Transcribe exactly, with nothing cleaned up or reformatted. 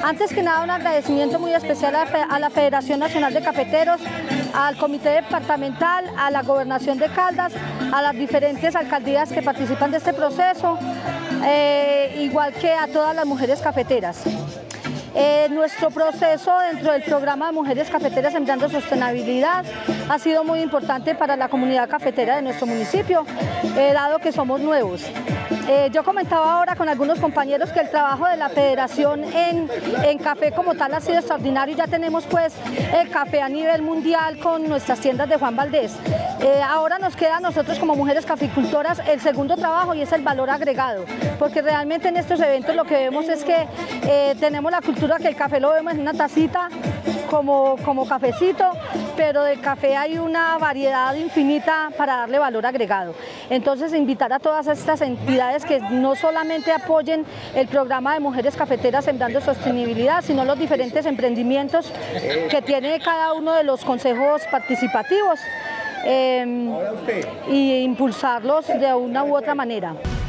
Antes que nada, un agradecimiento muy especial a la Federación Nacional de Cafeteros, al Comité Departamental, a la Gobernación de Caldas, a las diferentes alcaldías que participan de este proceso, eh, igual que a todas las mujeres cafeteras. Eh, nuestro proceso dentro del programa de Mujeres Cafeteras Sembrando Sostenibilidad ha sido muy importante para la comunidad cafetera de nuestro municipio, eh, dado que somos nuevos. Eh, yo comentaba ahora con algunos compañeros que el trabajo de la federación en, en café como tal ha sido extraordinario. Ya tenemos pues el café a nivel mundial con nuestras tiendas de Juan Valdez. Eh, ahora nos queda a nosotros como mujeres caficultoras el segundo trabajo, y es el valor agregado, porque realmente en estos eventos lo que vemos es que eh, tenemos la cultura que el café lo vemos en una tacita como, como cafecito, pero del café hay una variedad infinita para darle valor agregado. Entonces, invitar a todas estas entidades que no solamente apoyen el programa de Mujeres Cafeteras Sembrando Sostenibilidad, sino los diferentes emprendimientos que tiene cada uno de los consejos participativos, eh, y impulsarlos de una u otra manera.